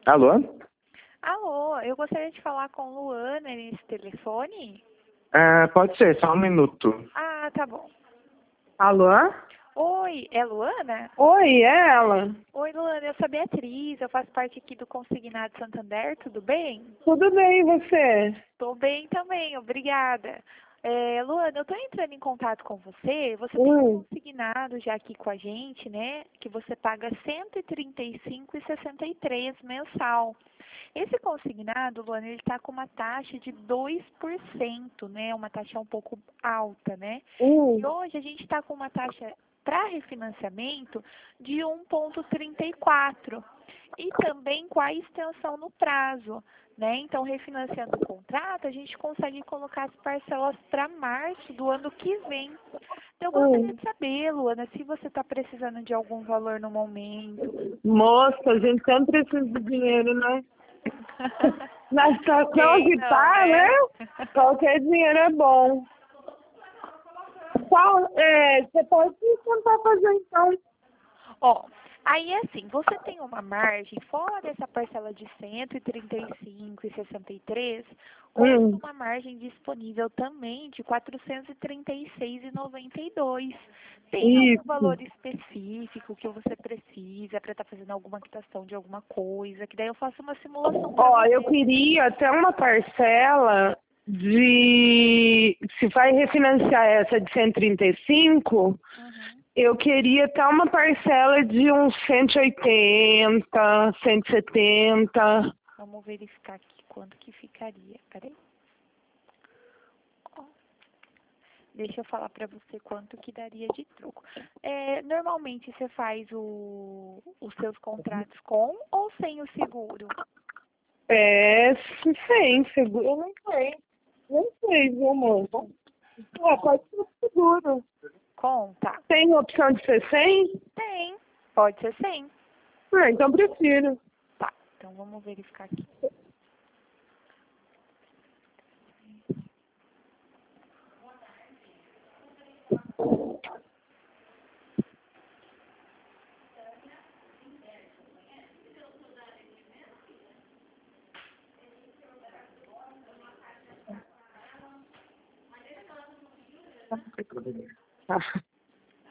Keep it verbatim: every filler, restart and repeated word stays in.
Alô? Alô, eu gostaria de falar com Luana nesse telefone. Ah, pode ser, só um minuto. Ah, tá bom. Alô? Oi, é Luana? Oi, é ela? Oi, Luana, eu sou Beatriz, eu faço parte aqui do Consignado Santander, tudo bem? Tudo bem, e você? Tô bem também, obrigada. É, Luana, eu tô entrando em contato com você, você tem um Hum. consignado já aqui com a gente, né, que você paga cento e trinta e cinco reais e sessenta e três centavos mensal. Esse consignado, Luana, ele está com uma taxa de dois por cento, né? Uma taxa um pouco alta, né? Hum. E hoje a gente está com uma taxa para refinanciamento de um vírgula trinta e quatro e também com a extensão no prazo, né? Então, refinanciando o contrato, a gente consegue colocar as parcelas para março do ano que vem. Então, eu gostaria Hum. de saber, Luana, se você está precisando de algum valor no momento. Moça, a gente sempre precisa de dinheiro, né? Na situação Quem que não, tá, né? né? Qualquer dinheiro é bom. Qual, é, você pode tentar fazer então. Ó, aí assim, você tem uma margem fora dessa parcela de cento e trinta e cinco reais e sessenta e três centavos, com Hum. uma margem disponível também de quatrocentos e trinta e seis reais e noventa e dois centavos. Tem algum valor Isso. específico que você precisa para estar fazendo alguma quitação de alguma coisa? Que daí eu faço uma simulação para Ó, você. eu queria até uma parcela de... Se vai refinanciar essa de cento e trinta e cinco, Uhum. eu queria até uma parcela de uns cento e oitenta, cento e setenta. Vamos verificar aqui quanto que ficaria. Peraí. Ó, deixa eu falar para você quanto que daria de troco. É, normalmente você faz o, os seus contratos com ou sem o seguro? É, sem seguro, eu não sei. Não sei, viu, moça? É, pode ser seguro. Com, tá. Tem opção de ser sem? Tem. Pode ser sem. Ah, então prefiro. Tá. Então vamos verificar aqui. Tá.